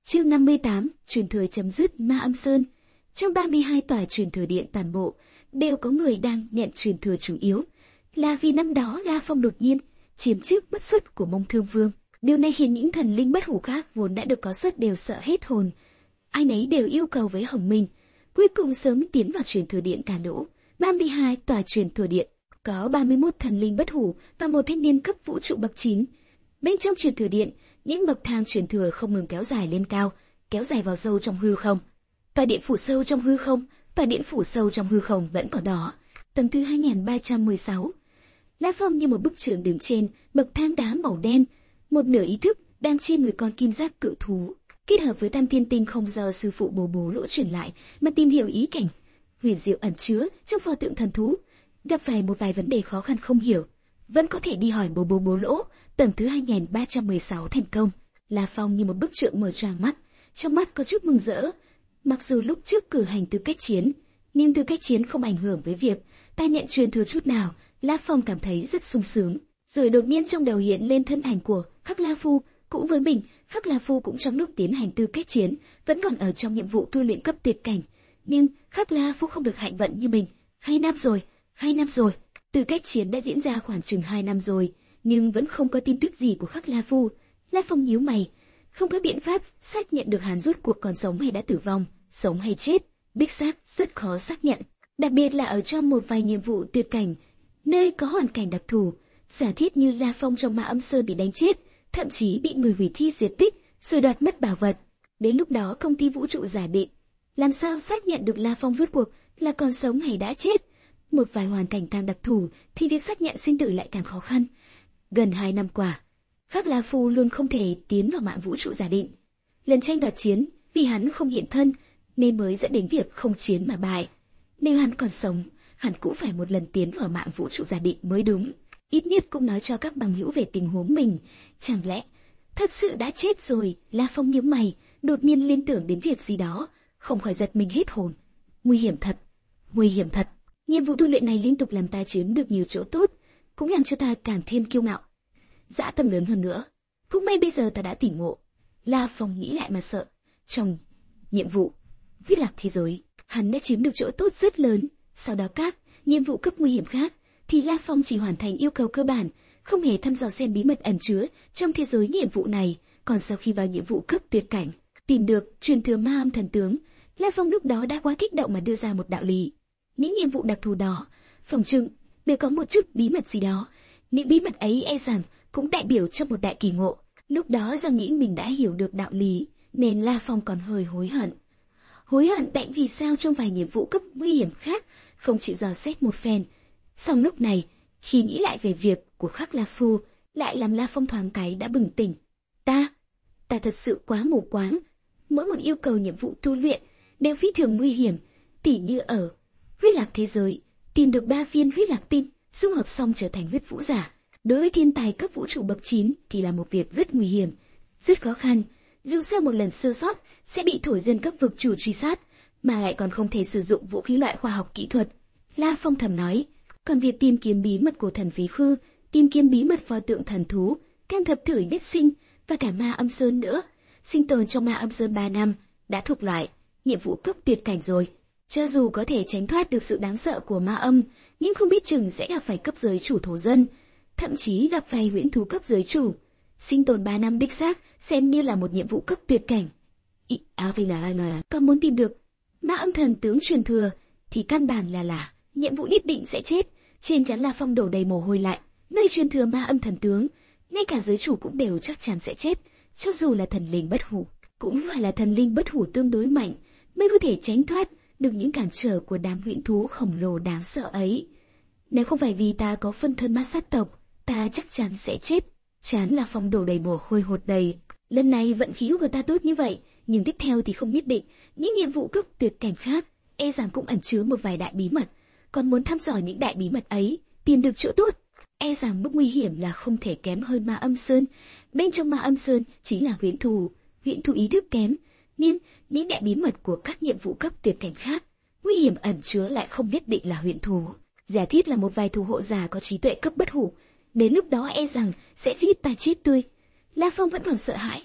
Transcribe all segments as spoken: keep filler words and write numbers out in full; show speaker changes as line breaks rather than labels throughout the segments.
Chương năm mươi tám, truyền thừa chấm dứt Ma Âm Sơn. Trong ba mươi hai tòa truyền thừa điện toàn bộ, đều có người đang nhận truyền thừa chủ yếu. Là vì năm đó La Phong đột nhiên chiếm trước bất xuất của Mông Thương Vương. Điều này khiến những thần linh bất hủ khác vốn đã được có xuất đều sợ hết hồn. Ai nấy đều yêu cầu với Hồng Minh, cuối cùng sớm tiến vào truyền thừa điện cả lũ. ba mươi hai tòa truyền thừa điện, có ba mươi mốt thần linh bất hủ và một thanh niên cấp vũ trụ bậc chín. Bên trong truyền thừa điện, những bậc thang truyền thừa không ngừng kéo dài lên cao, kéo dài vào sâu trong hư không. Tòa điện phủ sâu trong hư không, tòa điện phủ sâu trong hư không vẫn còn đó. Tầng thứ hai nghìn ba trăm mười sáu. La Phong như một bức tượng đứng trên bậc thang đá màu đen, một nửa ý thức đang trên người con kim giác cự thú, kết hợp với tam thiên tinh không do sư phụ Bồ Bố Lỗ truyền lại mà tìm hiểu ý cảnh huyền diệu ẩn chứa trong pho tượng thần thú. Gặp phải một vài vấn đề khó khăn không hiểu, vẫn có thể đi hỏi Bồ Bố Bố Lỗ. Tầng thứ hai nghìn ba trăm mười sáu thành công. La Phong như một bức tượng mở choàng mắt, trong mắt có chút mừng rỡ. Mặc dù lúc trước cử hành tư cách chiến, nhưng tư cách chiến không ảnh hưởng với việc ta nhận truyền thừa chút nào. La Phong cảm thấy rất sung sướng. Rồi đột nhiên trong đầu hiện lên thân ảnh của Khắc La Phu. Cũng với mình, Khắc La Phu cũng trong lúc tiến hành tư cách chiến, vẫn còn ở trong nhiệm vụ tu luyện cấp tuyệt cảnh. Nhưng Khắc La Phu không được hạnh vận như mình. Hai năm rồi, hai năm rồi. Tư cách chiến đã diễn ra khoảng chừng hai năm rồi, nhưng vẫn không có tin tức gì của Khắc La Phu. La Phong nhíu mày, không có biện pháp xác nhận được hắn rốt cuộc còn sống hay đã tử vong, sống hay chết. Đích xác rất khó xác nhận, đặc biệt là ở trong một vài nhiệm vụ tuyệt cảnh, nơi có hoàn cảnh đặc thù. Giả thiết như La Phong trong Ma Âm Sơn bị đánh chết, thậm chí bị người hủy thi diệt tích, rồi đoạt mất bảo vật. Đến lúc đó công ty vũ trụ giải định, làm sao xác nhận được La Phong rốt cuộc là còn sống hay đã chết? Một vài hoàn cảnh càng đặc thù thì việc xác nhận sinh tử lại càng khó khăn. Gần hai năm qua, Khắc La Phu luôn không thể tiến vào mạng vũ trụ giả định. Lần tranh đoạt chiến, vì hắn không hiện thân nên mới dẫn đến việc không chiến mà bại. Nếu hắn còn sống, hắn cũng phải một lần tiến vào mạng vũ trụ giả định mới đúng. Ít nhất cũng nói cho các bằng hữu về tình huống mình. Chẳng lẽ thật sự đã chết rồi? La Phong nhíu mày, đột nhiên liên tưởng đến việc gì đó, không khỏi giật mình hết hồn. Nguy hiểm thật, nguy hiểm thật. Nhiệm vụ tu luyện này liên tục làm ta chiếm được nhiều chỗ tốt, cũng làm cho ta càng thêm kiêu ngạo, dã tâm lớn hơn nữa. Cũng may bây giờ ta đã tỉnh ngộ. La Phong nghĩ lại mà sợ. Trong nhiệm vụ huyết lạc thế giới, hắn đã chiếm được chỗ tốt rất lớn. Sau đó các nhiệm vụ cấp nguy hiểm khác thì La Phong chỉ hoàn thành yêu cầu cơ bản, không hề thăm dò xem bí mật ẩn chứa trong thế giới nhiệm vụ này. Còn sau khi vào nhiệm vụ cấp tuyệt cảnh, tìm được truyền thừa Ma Âm Thần Tướng, La Phong lúc đó đã quá kích động mà đưa ra một đạo lý. Những nhiệm vụ đặc thù đó, phỏng chừng đều có một chút bí mật gì đó. Những bí mật ấy e rằng cũng đại biểu cho một đại kỳ ngộ. Lúc đó do nghĩ mình đã hiểu được đạo lý, nên La Phong còn hơi hối hận. Hối hận tại vì sao trong vài nhiệm vụ cấp nguy hiểm khác không chịu dò xét một phen. Song lúc này, khi nghĩ lại về việc của Khắc La Phu, lại làm La Phong thoáng cái đã bừng tỉnh. Ta, ta thật sự quá mù quáng. Mỗi một yêu cầu nhiệm vụ tu luyện đều phi thường nguy hiểm, tỉ như ở huyết lạc thế giới, tìm được ba viên huyết lạc tinh, dung hợp xong trở thành huyết vũ giả. Đối với thiên tài cấp vũ trụ bậc chín thì là một việc rất nguy hiểm, rất khó khăn. Dù sao một lần sơ sót sẽ bị thổi dân cấp vực chủ truy sát, mà lại còn không thể sử dụng vũ khí loại khoa học kỹ thuật. La Phong thầm nói. Còn việc tìm kiếm bí mật của thần Phí Khư, tìm kiếm bí mật pho tượng thần thú, can thập thử nhất sinh và cả Ma Âm Sơn nữa, sinh tồn trong Ma Âm Sơn ba năm đã thuộc loại nhiệm vụ cấp tuyệt cảnh rồi. Cho dù có thể tránh thoát được sự đáng sợ của ma âm, nhưng không biết chừng sẽ gặp phải cấp giới chủ thổ dân, thậm chí gặp phải huyễn thú cấp giới chủ. Sinh tồn ba năm đích xác xem như là một nhiệm vụ cấp tuyệt cảnh. Ý, à, vì là, là còn muốn tìm được Ma Âm Thần Tướng truyền thừa thì căn bản là là nhiệm vụ nhất định sẽ chết. Trên trán La Phong đổ đầy mồ hôi lạnh. Nơi truyền thừa Ma Âm Thần Tướng, ngay cả giới chủ cũng đều chắc chắn sẽ chết. Cho dù là thần linh bất hủ, cũng phải là thần linh bất hủ tương đối mạnh mới có thể tránh thoát được những cản trở của đám huyễn thú khổng lồ đáng sợ ấy. Nếu không phải vì ta có phân thân ma sát tộc, ta chắc chắn sẽ chết. Chán La Phong đổ đầy mồ hôi hột đầy. Lần này vận khí của ta tốt như vậy, nhưng tiếp theo thì không nhất định. Những nhiệm vụ cấp tuyệt cảnh khác e rằng cũng ẩn chứa một vài đại bí mật. Còn muốn thăm dò những đại bí mật ấy, tìm được chỗ tốt, e rằng mức nguy hiểm là không thể kém hơn Ma Âm Sơn. Bên trong Ma Âm Sơn chính là huyễn thú, huyễn thú ý thức kém, nhưng những đại bí mật của các nhiệm vụ cấp tuyệt cảnh khác, nguy hiểm ẩn chứa lại không nhất định là huyễn thú. Giả thiết là một vài thủ hộ giả có trí tuệ cấp bất hủ, đến lúc đó e rằng sẽ giết ta chết tươi. La Phong vẫn còn sợ hãi,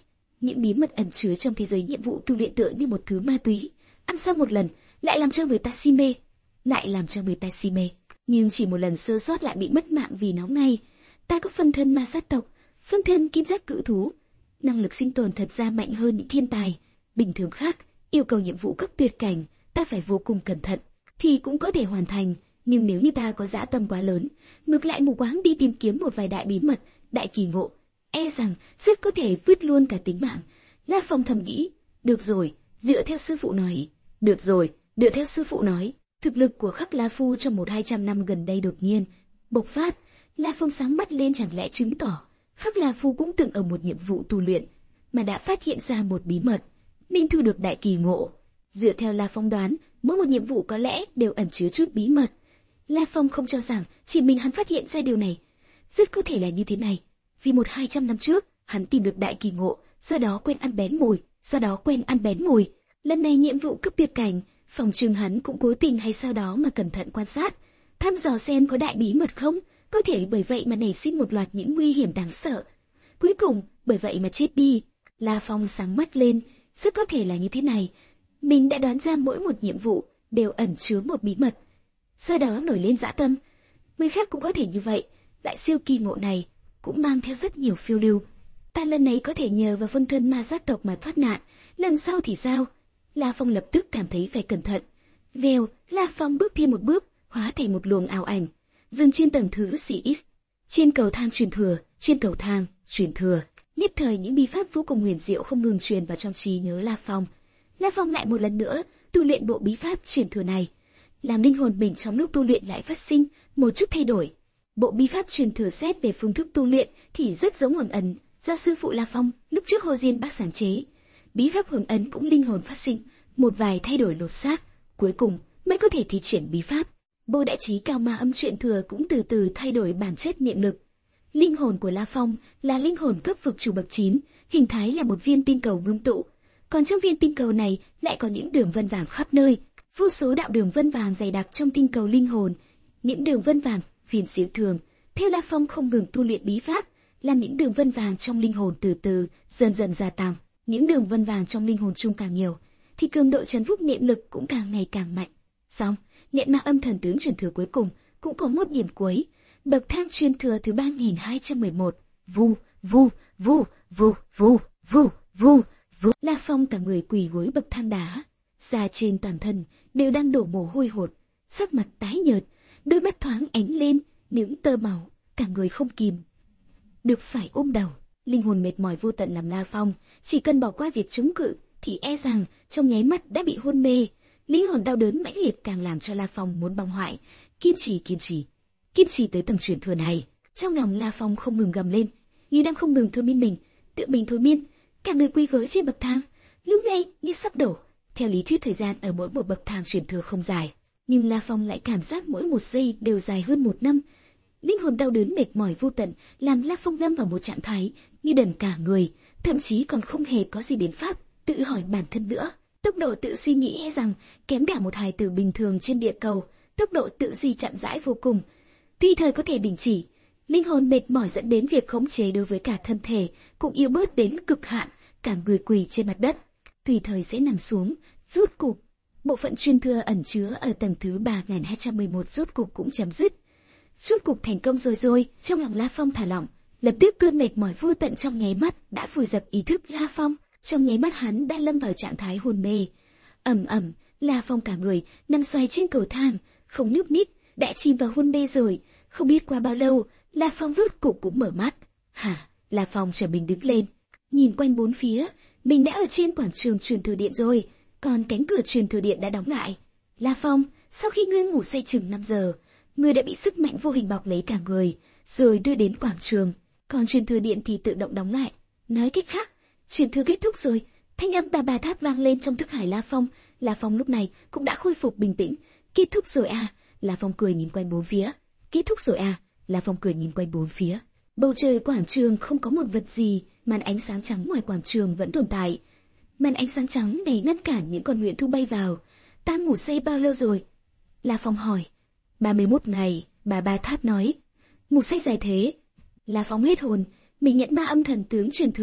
Những bí mật ẩn chứa trong thế giới nhiệm vụ tu luyện tựa như một thứ ma túy, ăn xong một lần lại làm cho người ta si mê, lại làm cho người ta si mê. Nhưng chỉ một lần sơ sót lại bị mất mạng vì nó ngay. Ta có phân thân ma sát tộc, phân thân kim giác cự thú, năng lực sinh tồn thật ra mạnh hơn những thiên tài bình thường khác. Yêu cầu nhiệm vụ cấp tuyệt cảnh, ta phải vô cùng cẩn thận thì cũng có thể hoàn thành. Nhưng nếu như ta có dã tâm quá lớn, ngược lại mù quáng đi tìm kiếm một vài đại bí mật, đại kỳ ngộ, e rằng rất có thể vứt luôn cả tính mạng. La Phong thầm nghĩ, được rồi, dựa theo sư phụ nói, được rồi, dựa theo sư phụ nói. Thực lực của Khắc La Phu trong một hai trăm năm gần đây đột nhiên bộc phát. La Phong sáng mắt lên, chẳng lẽ chứng tỏ Khắc La Phu cũng từng ở một nhiệm vụ tu luyện mà đã phát hiện ra một bí mật, mình thu được đại kỳ ngộ. Dựa theo La Phong đoán, mỗi một nhiệm vụ có lẽ đều ẩn chứa chút bí mật. La Phong không cho rằng chỉ mình hắn phát hiện ra điều này, rất có thể là như thế này. Vì một hai trăm năm trước, hắn tìm được đại kỳ ngộ, do đó quen ăn bén mồi, do đó quen ăn bén mồi. Lần này nhiệm vụ cấp tuyệt cảnh, phòng trừng hắn cũng cố tình hay sau đó mà cẩn thận quan sát, thăm dò xem có đại bí mật không, có thể bởi vậy mà nảy sinh một loạt những nguy hiểm đáng sợ. Cuối cùng, bởi vậy mà chết đi. La Phong sáng mắt lên, rất có thể là như thế này. Mình đã đoán ra mỗi một nhiệm vụ đều ẩn chứa một bí mật, sau đó nổi lên dã tâm. Người khác cũng có thể như vậy, lại siêu kỳ ngộ này cũng mang theo rất nhiều phiêu lưu. Ta lần này có thể nhờ vào phân thân ma sát tộc mà thoát nạn, lần sau thì sao? La Phong lập tức cảm thấy phải cẩn thận. Vèo, La Phong bước thêm một bước, hóa thành một luồng ảo ảnh, dừng trên tầng thứ xê ích. Trên cầu thang truyền thừa, trên cầu thang truyền thừa. Nhất thời những bí pháp vô cùng huyền diệu không ngừng truyền vào trong trí nhớ La Phong. La Phong lại một lần nữa tu luyện bộ bí pháp truyền thừa này, làm linh hồn mình trong lúc tu luyện lại phát sinh một chút thay đổi. Bộ bí pháp truyền thừa xét về phương thức tu luyện thì rất giống hồn ấn do sư phụ La Phong lúc trước Hồ Diên Bác sáng chế. Bí pháp hồn ấn cũng linh hồn phát sinh một vài thay đổi lột xác, cuối cùng mới có thể thi triển bí pháp. Bộ đại trí cao ma âm truyền thừa cũng từ từ thay đổi bản chất niệm lực. Linh hồn của La Phong là linh hồn cấp vực chủ bậc chín, hình thái là một viên tinh cầu ngưng tụ. Còn trong viên tinh cầu này lại có những đường vân vàng khắp nơi, vô số đạo đường vân vàng dày đặc trong tinh cầu linh hồn. Những đường vân vàng huyền diệu thường, theo La Phong không ngừng tu luyện bí pháp, làm những đường vân vàng trong linh hồn từ từ dần dần gia tăng. Những đường vân vàng trong linh hồn chung càng nhiều, thì cường độ trấn phúc niệm lực cũng càng ngày càng mạnh. Xong, niệm ma âm thần tướng truyền thừa cuối cùng cũng có một điểm cuối, bậc thang truyền thừa thứ ba nghìn hai trăm mười một. Vu, vu, vu, vu, vu, vu, vu, vu. La Phong cả người quỳ gối bậc thang đá, da trên toàn thân đều đang đổ mồ hôi hột, sắc mặt tái nhợt, đôi mắt thoáng ánh lên những tơ máu, cả người không kìm được phải ôm đầu. Linh hồn mệt mỏi vô tận làm La Phong chỉ cần bỏ qua việc chống cự thì e rằng trong nháy mắt đã bị hôn mê. Linh hồn đau đớn mãnh liệt càng làm cho La Phong muốn băng hoại. Kiên trì, kiên trì, kiên trì tới tầng truyền thừa này. Trong lòng La Phong không ngừng gầm lên, như đang không ngừng thôi miên mình, tự mình thôi miên. Cả người quỳ gối trên bậc thang, lúc này như sắp đổ. Theo lý thuyết thời gian ở mỗi một bậc thang truyền thừa không dài, nhưng La Phong lại cảm giác mỗi một giây đều dài hơn một năm. Linh hồn đau đớn mệt mỏi vô tận làm La Phong lâm vào một trạng thái như đần cả người, thậm chí còn không hề có gì biện pháp tự hỏi bản thân nữa. Tốc độ tự suy nghĩ e rằng kém cả một hài tử bình thường trên địa cầu, tốc độ tự di chậm rãi vô cùng. Tuy thời có thể đình chỉ, linh hồn mệt mỏi dẫn đến việc khống chế đối với cả thân thể cũng yếu bớt đến cực hạn, cả người quỳ trên mặt đất, tùy thời sẽ nằm xuống. Rốt cục, bộ phận truyền thừa ẩn chứa ở tầng thứ ba nghìn hai trăm mười một rốt cục cũng chấm dứt. Rốt cục thành công rồi rồi, trong lòng La Phong thả lỏng, lập tức cơn mệt mỏi vô tận trong nháy mắt đã vùi dập ý thức La Phong. Trong nháy mắt hắn đã lâm vào trạng thái hôn mê. Ầm ầm, La Phong cả người nằm xoay trên cầu thang, không nhúc nhích, đã chìm vào hôn mê rồi. Không biết qua bao lâu, La Phong rốt cục cũng mở mắt. Hả? La Phong trở mình đứng lên, nhìn quanh bốn phía, mình đã ở trên quảng trường truyền thừa điện rồi, còn cánh cửa truyền thừa điện đã đóng lại. La Phong, sau khi ngươi ngủ say chừng năm giờ, ngươi đã bị sức mạnh vô hình bọc lấy cả người, rồi đưa đến quảng trường, còn truyền thừa điện thì tự động đóng lại. Nói cách khác, truyền thừa kết thúc rồi. Thanh âm bà bà tháp vang lên trong thức hải La Phong. La Phong lúc này cũng đã khôi phục bình tĩnh. Kết thúc rồi à? La Phong cười nhìn quanh bốn phía. Kết thúc rồi à? La Phong cười nhìn quanh bốn phía. Bầu trời quảng trường không có một vật gì, màn ánh sáng trắng ngoài quảng trường vẫn tồn tại. Màn ánh sáng trắng này ngăn cản những con nguyện thu bay vào. Ta ngủ say bao lâu rồi? La Phong hỏi. ba mươi mốt ngày, bà bà tháp nói. Ngủ say dài thế? La Phong hết hồn, mình nhận ma âm thần tướng truyền thừa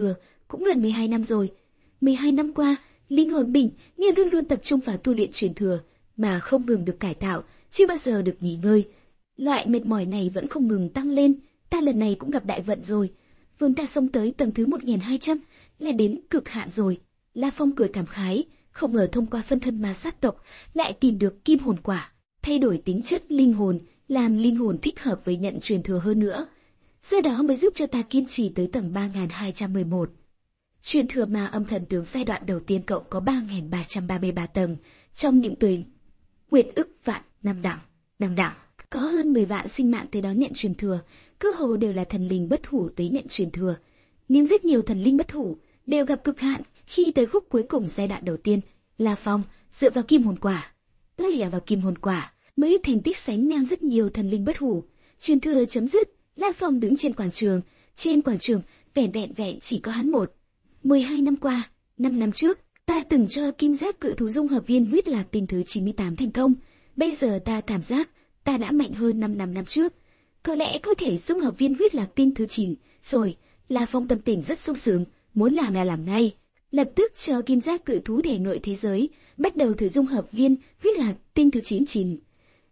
cũng gần mười hai năm rồi. mười hai năm qua, linh hồn Bình Nhiên luôn luôn tập trung vào tu luyện truyền thừa, mà không ngừng được cải tạo, chưa bao giờ được nghỉ ngơi. Loại mệt mỏi này vẫn không ngừng tăng lên, ta lần này cũng gặp đại vận rồi. Vốn ta xông tới tầng thứ một nghìn hai trăm, là đến cực hạn rồi. La Phong cười cảm khái, không ngờ thông qua phân thân ma sát tộc, lại tìm được kim hồn quả, thay đổi tính chất linh hồn, làm linh hồn thích hợp với nhận truyền thừa hơn nữa. Do đó mới giúp cho ta kiên trì tới tầng ba nghìn hai trăm mười một. Truyền thừa ma âm thần tướng giai đoạn đầu tiên cậu có ba nghìn ba trăm ba mươi ba tầng, trong những tuổi nguyệt ức vạn năm đẳng, năm đẳng, có hơn mười vạn sinh mạng tới đó nhận truyền thừa, cơ hồ đều là thần linh bất hủ tới nhận truyền thừa. Nhưng rất nhiều thần linh bất hủ đều gặp cực hạn khi tới khúc cuối cùng giai đoạn đầu tiên. La Phong dựa vào kim hồn quả, tất là vào kim hồn quả mới thành tích sánh ngang rất nhiều thần linh bất hủ. Truyền thừa chấm dứt, La Phong đứng trên quảng trường, trên quảng trường vẻn vẹn vẹn chỉ có hắn một. mười hai năm qua, năm năm trước, ta từng cho kim giáp cự thú dung hợp viên huyết lạc tinh thứ chín mươi tám thành công. Bây giờ ta cảm giác ta đã mạnh hơn năm năm năm trước. Có lẽ có thể dung hợp viên huyết lạc tinh thứ chín rồi. La Phong tâm tình rất sung sướng, muốn làm là làm ngay. Lập tức cho kim giáp cự thú thể nội thế giới bắt đầu thử dung hợp viên huyết lạc tinh thứ chín chín.